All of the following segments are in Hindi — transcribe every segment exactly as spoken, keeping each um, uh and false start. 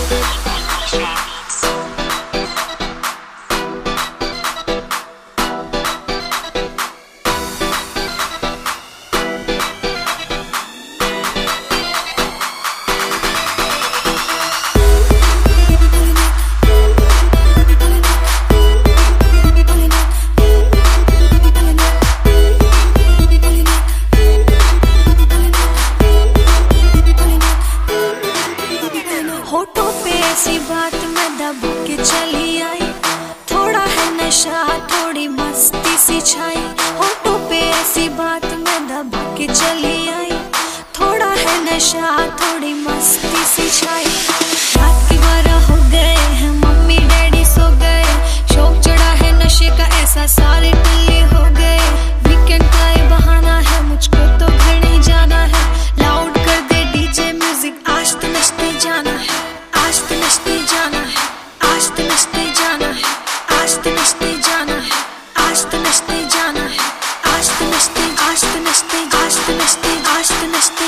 होठों पे ऐसी बात मैं दबा के चली आई, थोड़ा है नशा थोड़ी मस्ती सी छाई। होठों पे ऐसी बात मैं दबा के चली आई, थोड़ा है नशा थोड़ी मस्ती सी छाई। रात की बारह हो गए हैं, मम्मी डैडी सो गए, शौक चढ़ा है नशे का ऐसा सारे टल्ले हो गए। वीकेंड का ये बहाना है, मुझको तो घर नहीं जाना है, लाउड कर दे डीजे म्यूजिक, आज तो नचते जाना है, आज तो नचते जाना है, आज तो नचते जाना है, आज तो नचते जाना है, आज तो नचते जाना है, आज तो नचते आज तो नचते आज तो नचते आज तो नचते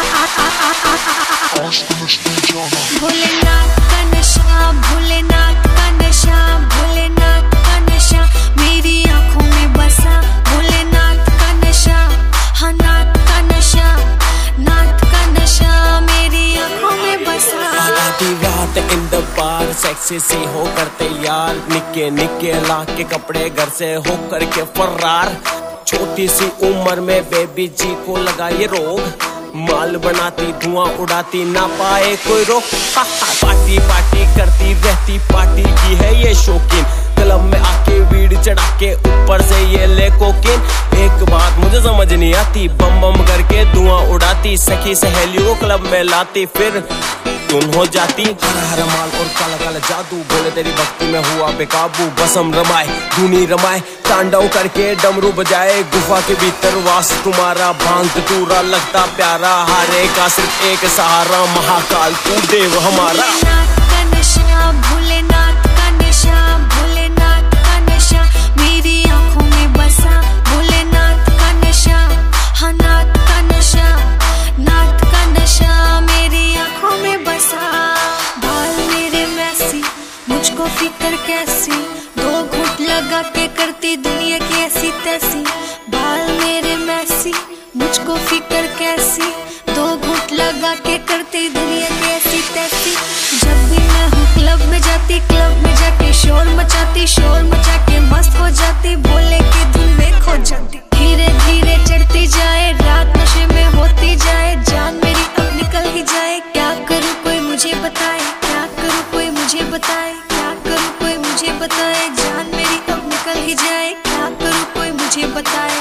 भोलेनाथ का नशा, भोलेनाथ का नशा, भोलेनाथ का नशा मेरी आंखों में बसा। भोलेनाथ का नशा, हाँ नाथ का नशा, नाथ का नशा मेरी आंखों में बसा। आधी रात इन द बार सेक्सी सी हो करते यार, निके निके ला के कपड़े घर से हो करके फरार। छोटी सी उम्र में बेबी जी को लगा ये रोग, माल बनाती धुआं उड़ाती ना पाए कोई रोक। पार्टी पार्टी करती रहती, पार्टी की है ये शौकीन, क्लब में आके वीड चढ़ा के ऊपर से ये ले कोकीन। एक बात मुझे समझ नहीं आती, बम बम करके धुआं उड़ाती, सखी सहेलियों को क्लब में लाती, फिर धुन हो जाती। हरा हरा माल और काला काला जादू, बोले तेरी भक्ति में हुआ बेकाबू। बसम रमाए धुनी रमाए, तांडव करके डमरू बजाए, गुफा के भीतर वास तुम्हारा, भांग धतूरा लगता प्यारा, हारे का सिर्फ एक सहारा, महाकाल तू देव हमारा। भोलेनाथ का नशा, भोलेनाथ का नशा, भोलेनाथ का नशा मेरी आंखों में बसा। भोलेनाथ का नशा, हाँ नाथ का नशा, नाथ का नशा मेरी आंखों में बसा। बाल मेरे मैसी, मुझको फिक्र कैसी, दो घूंट लगा के करती दुनिया की ऐसी तैसी। बाल मेरे मैसी, मुझको फिक्र कैसी, दो घूंट लगा के करती दुनिया की ऐसी तैसी। जब भी मैं हूँ क्लब में जाती, क्लब में जाके शोर मचाती, शोर मचा के मस्त हो जाती, बोले की धुन में खो जाती। धीरे धीरे चढ़ती जाए रात, नशे में होती जाए, जान मेरी अब निकल ही जाए। क्या करूँ कोई मुझे बताए, क्या करूँ कोई मुझे बताए, क्या करूँ कोई मुझे बताए, जान मेरी अब निकल ही जाए। क्या करूँ कोई मुझे बताए,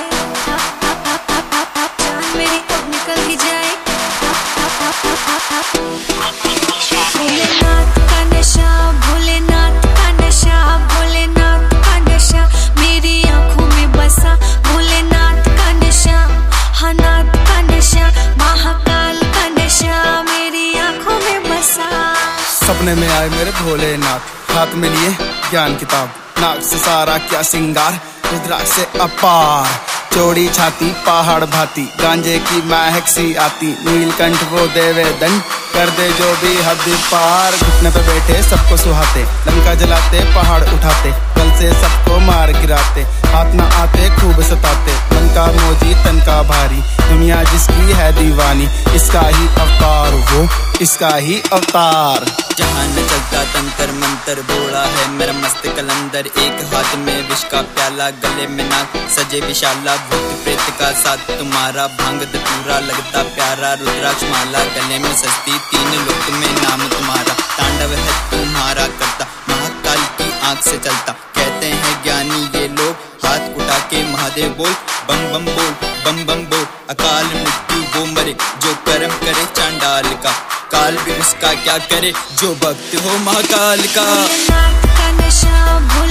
जान मेरी अब निकल ही जाए। भोलेनाथ का नशा, भोलेनाथ का नशा, भोलेनाथ का नशा मेरी आंखों में बसा। भोलेनाथ का नशा, हाँ नाथ का नशा, महाकाल का नशा मेरी आंखों में बसा। सपने में आए मेरे भोलेनाथ, हाथ में लिए ज्ञान किताब, नाक से सारा क्या सिंगार, रुद्राक्ष से अपार, चौड़ी छाती पहाड़ भाती, गांजे की महक सी आती, नीलकंठ वो देवे दंड, कर दे जो भी हद पार। घुटने पे बैठे सबको सुहाते, लंका जलाते पहाड़ उठाते, कल से सबको मार गिराते, हाथ न आते खूब सताते, मन का मोजी तन का भारी, दुनिया जिसकी है दीवानी, इसका ही अवतार वो, इसका ही अवतार। जहाँ न चलता तंत्र मंत्र, बोला है मेरा मस्त कलंदर, एक हाथ में विष का प्याला, गले में नाक सजे विशाला, भूत प्रेत का साथ तुम्हारा, भांग धतूरा लगता प्यारा, रुद्राक्ष माला गले में सस्ती, तीन लोक में नाम तुम्हारा, तांडव है तुम्हारा करता, महाकाल की आंख से चलता, कहते हैं ज्ञानी ये लोग, हाथ उठा के महादेव बोल, बम बम बोल, बम बम बोल, अकाल मृत्यु वो मरे, जो कर्म करे चांडाल का, काल भी उसका क्या करे, जो भक्त हो महाकाल का। भोलेनाथ का नशा,